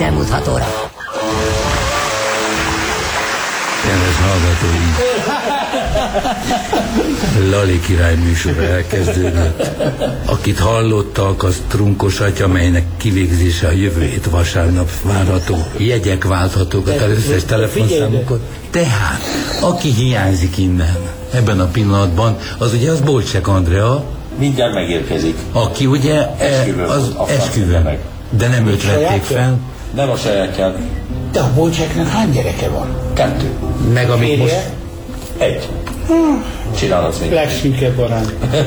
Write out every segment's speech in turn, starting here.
elmúlt 6 óra. Kedves hallgatóink! Lali király műsora elkezdődött. Akit hallottak, az Trunkos atya, melynek kivégzése a jövő hét vasárnap várható. Jegyek válthatók az összes telefonszámokon. Tehát, aki hiányzik innen ebben a pillanatban, az ugye az Bolcsek Andrea. Mindjárt megérkezik. Aki ugye az esküvőn. De nem őt vették fel. Nem a sajátját. De a Bolcseknek hány gyereke van? 2. Meg amit most... 1. Csinálhatsz még. Legszűkebb arány.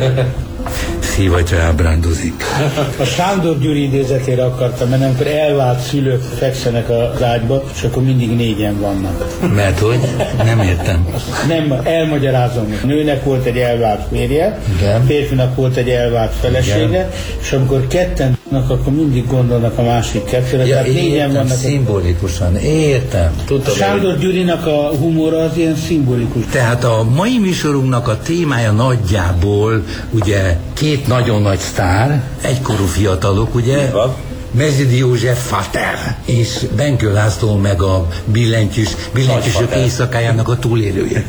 Szívatra ábrándozik. A Sándor Gyuri idézetére akartam, mert amikor elvált szülők fekszenek az ágyba, és akkor mindig 4-en vannak. Mert hogy? Nem értem. Nem, elmagyarázom. Nőnek volt egy elvált férje, igen. Férfinak volt egy elvált felesége, igen. És amikor ketten vannak, akkor mindig gondolnak a másik kettőre. Ja, tehát 4-en vannak. Szimbolikusan, értem. Tudtam, Sándor Gyurinak a humora az ilyen szimbolikus. Tehát a mai műsorunknak a témája nagyjából ugye 2 nagyon nagy sztár, egykorú fiatalok, ugye? Mezidi József Fater és Benkő László meg a billentyűsök éjszakájának a túlélője.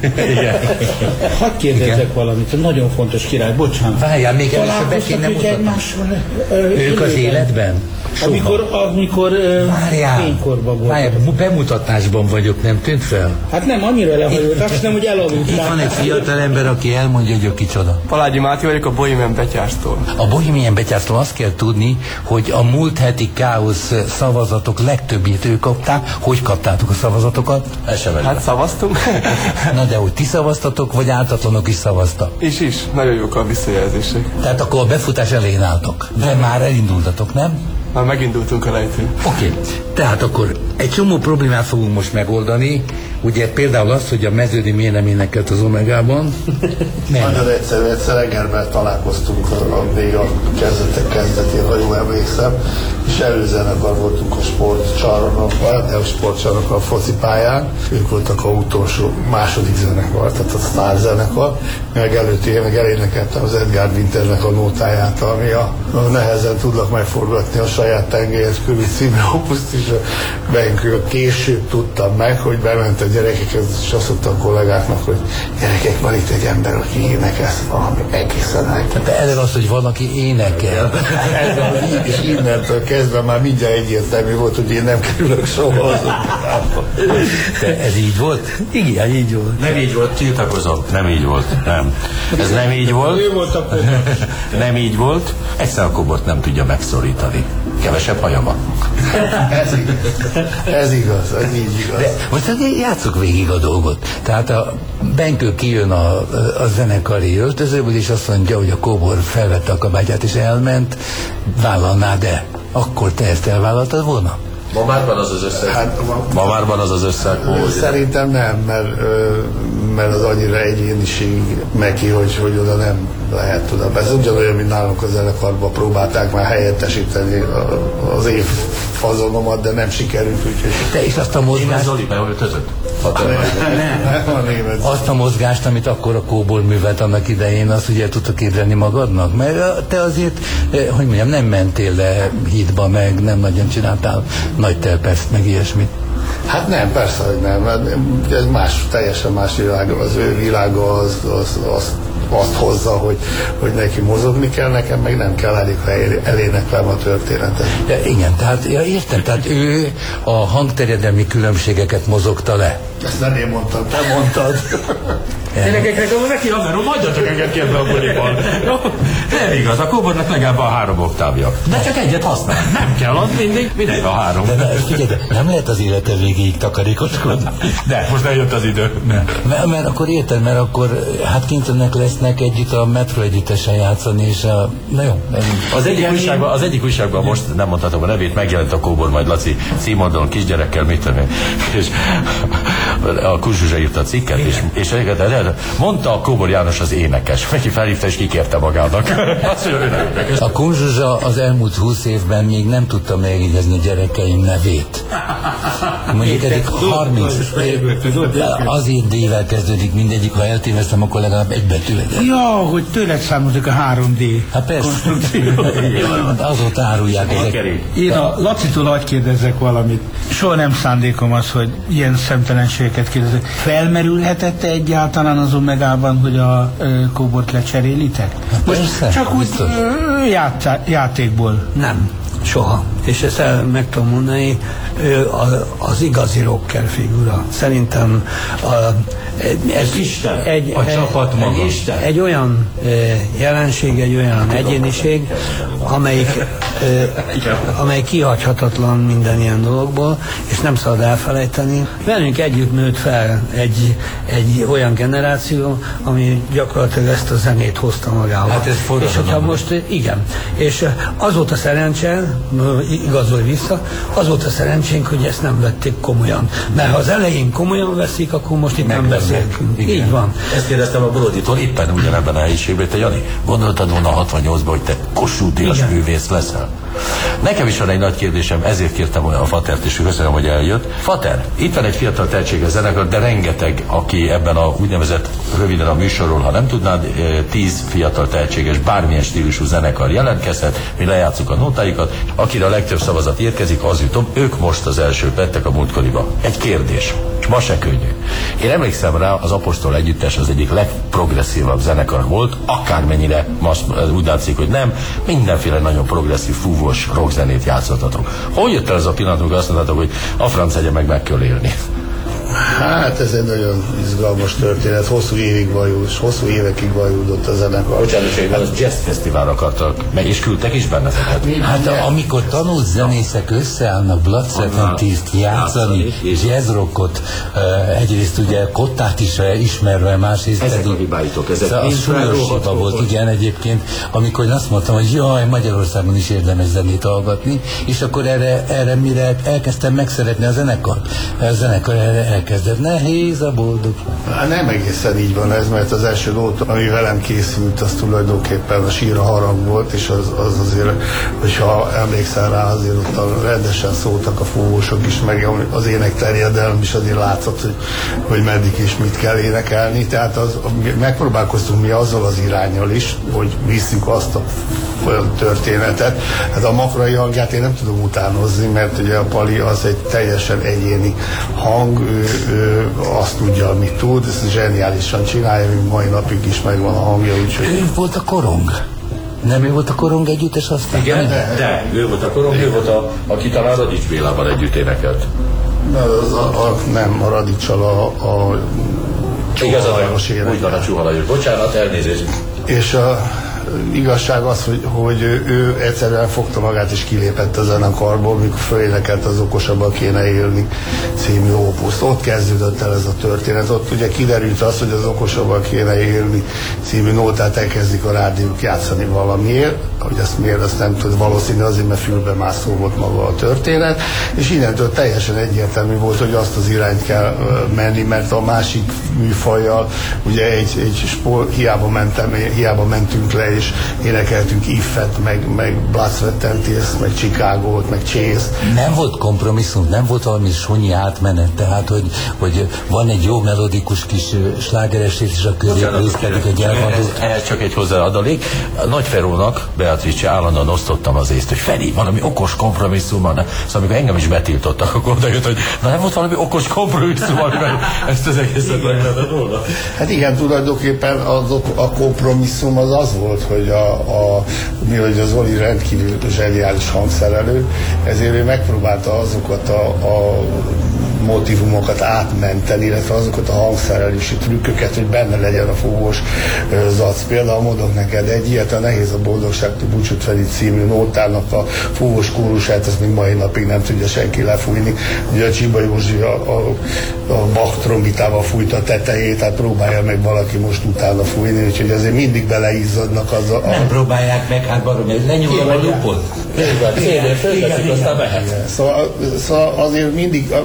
Hadd kérdezzek valamit, nagyon fontos király, bocsánat. Várjál, még először be kéne mutatni. Ők az életben? Amikor fénykorban volt. Várjál, bemutatásban vagyok, nem tűnt fel? Hát nem, annyira lehajolt, azt hiszem, hogy elaludtál. Itt van egy fiatal ember, aki elmondja, hogy ő kicsoda. Palágyi Máté vagyok, a Bohemian Betyárstól. A Bohemian Betyárstól azt kell tudni, hogy a múlt heti káosz szavazatok legtöbbét ők kapták. Hogy kaptátok a szavazatokat? Hát szavaztunk. Na de hogy ti szavaztatok, vagy ártatlanok is szavaztak? Is. Nagyon jók a visszajelzések. Tehát akkor a befutás elején álltok. De már elindultatok, nem? Már megindultunk a lejtőn. Oké. Tehát akkor egy csomó problémát fogunk most megoldani. Ugye például az, hogy a Meződi miért nem énekelt az Omegában. Nagyon egyszerű, egyszer Egerben találkoztunk még a kezdetén, ha jól emlékszem, és előzenekar voltunk a sportcsarnokon, a focipályán. Ők voltak a utolsó, második zenekar, tehát a sztárzenekar. Meg elénekeltem az Edgar Winternek a nótáját, ami a nehezen tudlak megforgatni a saját tengelyes kövi című opuszt, és később tudtam meg, hogy bement a gyerekekhez, és azt mondtam a kollégáknak, hogy gyerekek, van itt egy ember, aki énekel, valami egészen elkezdett. Tehát eleve az, hogy van, aki énekel. És innentől kezdve már mindjárt egyértelmű volt, hogy én nem kerülök soha azokba. De ez így volt? Igen, így volt. Nem így volt, tiltakozom. Nem így volt, nem. Ez nem így volt. Ő volt a nem így volt. Egyszer a Kobort nem tudja megszorítani. Kevesebb haja van. Ez igaz, ez így igaz. De most azért játsszuk végig a dolgot. Tehát a Benkő kijön a zenekari öltözőből, és azt mondja, hogy a Kóbor felvette a kabátját és elment. Vállalnád-e? Akkor te ezt elvállaltad volna? Ma már van az az összeg. Hát, ma már van az az összeg. Szerintem nem, mert az annyira egyéniség neki, hogy oda nem lehet, tudom. Ez ugyanolyan, mint nálunk a zenekarban próbálták már helyettesíteni az év fazonomat, de nem sikerült, úgyhogy... Te is azt a mozgást... Zoli beöltözött? Azt a mozgást, amit akkor a Kóbor művelt annak idején, azt ugye tudtak képzelni magadnak? Mert te azért, hogy mondjam, nem mentél le hídba, meg nem nagyon csináltál nagy telpeszt, meg ilyesmit. Hát nem, persze, hogy nem. Ez más, teljesen más világ. Az ő világa azt hozza, hogy neki mozogni kell, nekem meg nem kell, elég, ha eléneklem a történetet. Ja, igen, tehát ja, értem, tehát ő a hangterjedelmi különbségeket mozogta le. Ezt nem én mondtam, te mondtad. Gyerekeknek neki haverom, hagyjatok engem ki ebben a buliban. Nem igaz, a Kóbornak legalább van 3 oktávja. De csak egyet használ. Nem kell az mindig van 3. De figyelj, nem lehet az élete végéig takarékoskodni. De most eljött az idő. Mert akkor érted, mert akkor hát kénytelenek lesznek együtt a Metro együttesen játszani, és na jó. Az egyik újságban most nem mondhatom a nevét, megjelent a Kóbor, majd Laci címoldalon kisgyerekkel, mit tudom én. És a Kunzsuzsa írta a cikket, és mondta a Kóbor János az énekes. Neki felhívta és kikérte magának. A Kunzsuzsa az elmúlt 20 évben még nem tudta megjegyezni a gyerekeim nevét. mondjuk eddig 30, azért D-vel kezdődik mindegyik, ha eltéveztem, akkor legalább egy betűvel. Ja, hogy tőled származik a 3D Hát persze. Azóta árulják ezek. Én a Lacitól hadd kérdezzek valamit. Soha nem szándékom az, hogy ilyen szemtelenségeket kérdezzek. Felmerülhetett egyáltalán az Omegában, hogy a kóbort lecserélitek? Persze, Csak úgy játékból. Nem, soha. És ezt meg tudom mondani, ő az igazi rocker figura. Szerintem A csapat maga. egy olyan jelenség, egy olyan egyéniség, amelyik kihagyhatatlan minden ilyen dologból, és nem szabad elfelejteni. Velünk együtt nőtt fel egy olyan generáció, ami gyakorlatilag ezt a zenét hozta magával. Hát ez és hogyha most, igen, és az volt a szerencse, igazolj vissza, az volt a szerencsénk, hogy ezt nem vették komolyan. Mert ha az elején komolyan veszik, akkor most itt nem beszélünk. Így van. Ezt kérdeztem a Broditól éppen ugyanebben a helyiségben, te Jani, gondoltad volna 68-ban, hogy te Kossuth Díjas művész leszel? Nekem is van egy nagy kérdésem, ezért kértem a Fatert, és köszönöm, hogy eljött. Fater, itt van egy fiatal tehetséges zenekar, de rengeteg, aki ebben a úgynevezett röviden a műsorról, ha nem tudnád, 10 fiatal tehetséges, bármilyen stílusú zenekar jelentkezhet, mi lejátszuk a nótáikat, akire a legtöbb szavazat érkezik, az jutom, ők most az elsők lettek a múltkoriba. Egy kérdés, és ma se könnyű. Én emlékszem rá, az Apostol együttes az egyik legprogresszívabb zenekar volt, akármennyire most úgy látszik, hogy nem, mindenféle nagyon progresszív, fúvós rockzenét játszottatok. Hogy jött el ez a pillanat, amikor azt mondhatok, hogy a franc egye meg kell élni? Hát ez egy nagyon izgalmas történet, hosszú évekig vajúdott a zenekar. Bocsánat, az jazz fesztiválra akartak, meg és küldtek is benneteket. Hát amikor tanult zenészek összeállnak Blood Seventies-t játszani, jazzrockot, egyrészt ugye Kottát is ismerve, másrészt ezek a hibáitok, ezek az súlyos hiba volt, igen, egyébként, amikor én azt mondtam, hogy jaj, Magyarországon is érdemes zenét hallgatni, és akkor erre mire elkezdtem megszeretni a zenekar erre elkezdett. Nehéz a boldog. Hát nem egészen így van ez, mert az első nóta, ami velem készült, az tulajdonképpen a sír a harang volt, és az azért, hogyha emlékszel rá, azért ott rendesen szóltak a fúvósok is, meg az ének terjedelem is azért látszott, hogy meddig és mit kell énekelni. Tehát megpróbálkoztunk mi azzal az iránnyal is, hogy visszük azt a történetet. Hát a makrai hangját én nem tudom utánozni, mert ugye a Pali az egy teljesen egyéni hang, ő azt tudja, amit tud, ezt zseniálisan csinálja, még mai napig is megvan a hangja, úgyhogy... Ő volt a korong. Nem ő volt a korong együttes aztán? Igen, de ő volt a korong, ő volt aki talán Radics Bélával együtt énekelt. Nem, a Radicsal a Csuhalajos énekel. Úgy van, a Csuhalajos. Bocsánat, elnézést. És igazság az, hogy ő egyszerűen fogta magát és kilépett a zenekarból, mikor fölénekelt az Okosabban kéne élni című opuszt. Ott kezdődött el ez a történet. Ott ugye kiderült az, hogy az Okosabban kéne élni című nótát elkezdik a rádiók játszani valamiért. Hogy ezt miért, azt nem tud, valószínű azért, mert fülbe mászó volt maga a történet. És innentől teljesen egyértelmű volt, hogy azt az irányt kell menni, mert a másik műfajjal ugye hiába mentünk le, és énekeltünk If-et, meg Blood Seventies-t, meg Chicago-t, meg Chase-t. Nem volt kompromisszum, nem volt valami sonyi átmenet, tehát, hogy van egy jó melodikus kis slágeresét, és a középrész pedig egy elvadó. Ehhez csak egy hozzáadalék. A Nagyferónak, Beatrice, állandóan osztottam az észt, hogy Feri, valami okos kompromisszum van. Szóval amikor engem is betiltottak, akkor odajött, hogy nem volt valami okos kompromisszum, amivel ezt az egészet meg lehetett volna. Hát igen, tulajdonképpen a kompromisszum az volt, hogy mivel az Oli rendkívül zseniális hangszerelő, ezért ő megpróbálta azokat a motivumokat átmenteni, illetve azokat a hangszerelési trükköket, hogy benne legyen a fúvós zac. Például mondok neked egy ilyet, a Nehéz a boldogságtól búcsút Feri című nótának a fúvós kórusát, ezt még mai napig nem tudja senki lefújni. Ugye a Csiba Józsi a Bach trombitával fújta a tetejét, tehát próbálja meg valaki most utána fújni, úgyhogy azért mindig beleizzadnak az a... Nem próbálják meg, hát baromi, lenyúlom a lupot. Szóval azért mindig, azért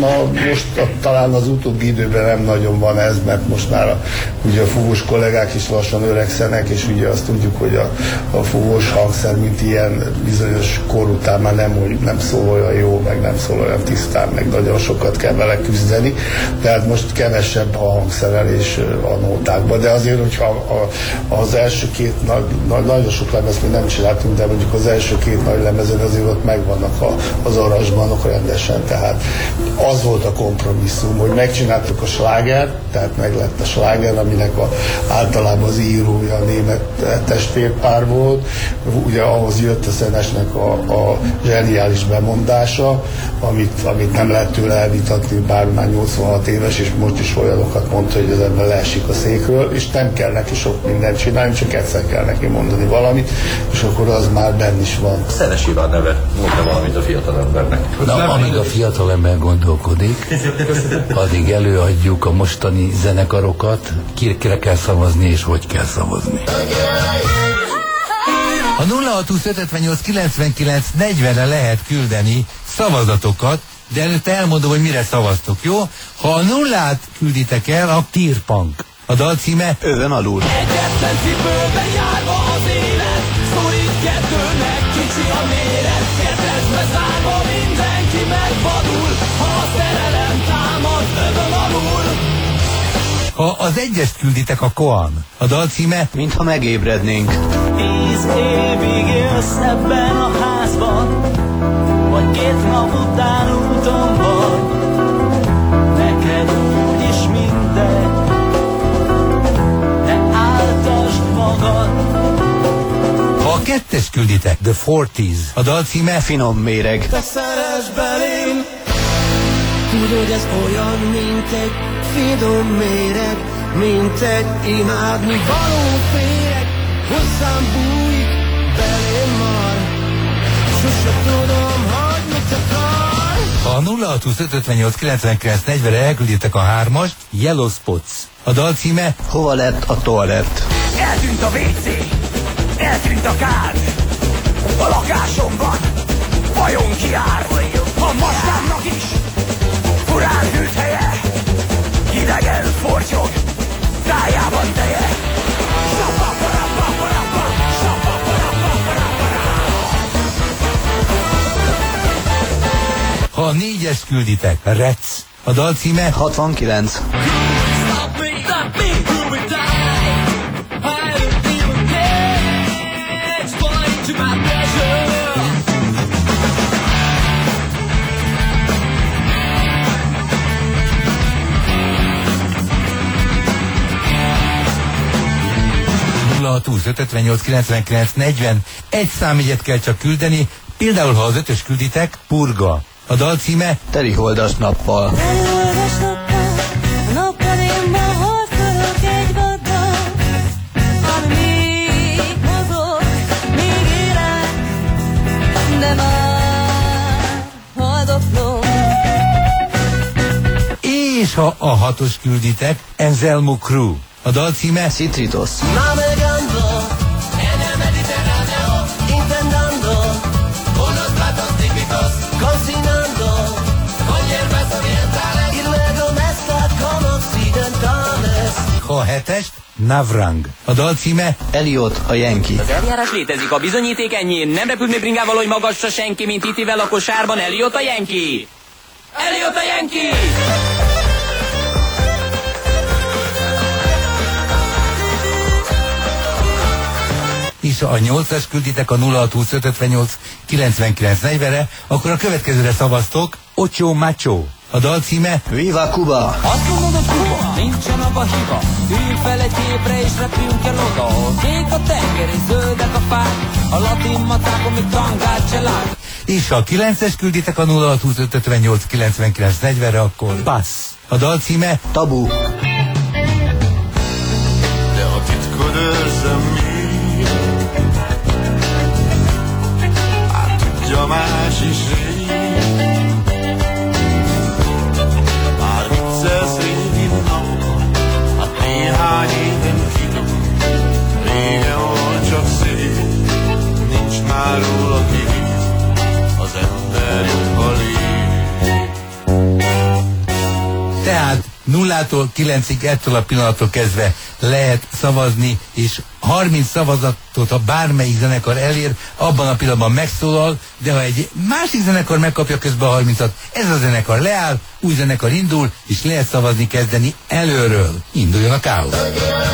most talán az utóbbi időben nem nagyon van ez, mert most már ugye a fúvós kollégák is lassan öregszenek, és ugye azt tudjuk, hogy a fúvós hangszer, mint ilyen bizonyos kor után már nem szól olyan jó, meg nem szól olyan tisztán, meg nagyon sokat kell vele küzdeni, tehát most kevesebb a hangszerelés a nótákban, de azért, hogyha az első két nagyon sok lemez még nem csináltunk, de mondjuk az első két nagy lemezen azért ott megvannak az arranzsmanok rendesen, tehát az volt a kompromisszum, hogy megcsináltuk a slágert, tehát meg lett a sláger, aminek általában az írója a német testvérpár volt, ugye ahhoz jött a Szenesnek a zseniális bemondása, amit nem lehet tőle elvitatni, bár már 86 éves, és most is olyanokat mondta, hogy az ember leesik a székről, és nem kell neki sok mindent csinálni, csak egyszer kell neki mondani valamit, és akkor az már benn is van. Szenes Iván neve mondta valamit a fiatalembernek. Na, amíg a fiatalember gondolkodik, addig előadjuk a mostani zenekarokat, kire kell szavazni és hogy kell szavazni. A 0625589940-re lehet küldeni szavazatokat, de előtte elmondom, hogy mire szavaztok, jó? Ha a nullát külditek el, a Tírpunk. A dal címe Övön alul. Egyetlen cipőben járva az élet, szorít kettőnek kicsi a méret, kérdezve zárva mindenki megvadul, ha a szerelem támad övön alul. Ha az egyest külditek, a Koan. A dal címe Mintha megébrednénk. 10 évig élsz ebben a házban, vagy 2 nap után úton vagy, neked úgyis mindegy, de áltasd magad. Ha a kettes külditek, The 40s. A dal címe Finom méreg. Te szeress belém, tudod, ez olyan, mint egy finom méreg, mint egy imádni való féreg, hozzám bújik, belém mar, sose tudom, hogy mit akar. Ha a 0625589940-re elkülditek a 3-as, Yellow Spots. A dal címe Hova lett a toalett? Eltűnt a WC, eltűnt a kád, a lakásomban vajon ki jár, a maskámnak is furán hűlt helye, hidegen fortyog, tájában teje. Ha a 4-es külditek, Rec. A dal címe 69. a 05589940 egy számjegyet kell csak küldeni, például ha az 5-ös külditek, Purga. A dal címe Teliholdas nappal. Teliholdas nappal, a nappalinkban horkolok egy vaddal, ami még mozog, még élet, de már haldoklom. És ha a 6-os külditek, Anselmo Crew. A dal címe Citritos. Navegando en el Mediterráneo, intentando unos platos típicos, cocinando con hierbas orientales y luego mezclad con occidentales. Ha a 7-es, Navrang. A dal címe Elliot a Yankee. Az eljárás létezik, a bizonyíték ennyi. Nem repült még bringával, hogy magassa senki, mint Itivel a kosárban. Elliot a Yankee! Elliot a Yankee! és a 8-as külditek a 0625589940-re, akkor a következőre szavaztok, Ocho Macho. A dal címe Viva Cuba! Azt mondod, hogy Kuba, nincsen abba hiba. Ülj fel egy képre és repüljünk el oda. Kék a tenger és zöldek a fák, a latin macákon még tangát se lát. és ha a 9-es külditek a 0625589940-re, akkor Passz. A dal címe Tabu. De a titkod őrzem még, hát tudja más is rég. Már viccelsz régi napban, hát néhány éven finom. Régen volt csak szép, nincs már róla kép, az ember jobb a lép. Tehát 0-tól 9-ig ettől a pillanattól kezdve lehet szavazni, és 30 szavazatot, ha bármelyik zenekar elér, abban a pillanatban megszólal, de ha egy másik zenekar megkapja közben a 30-at, ez a zenekar leáll, új zenekar indul, és lehet szavazni kezdeni előről. Induljon a káosz!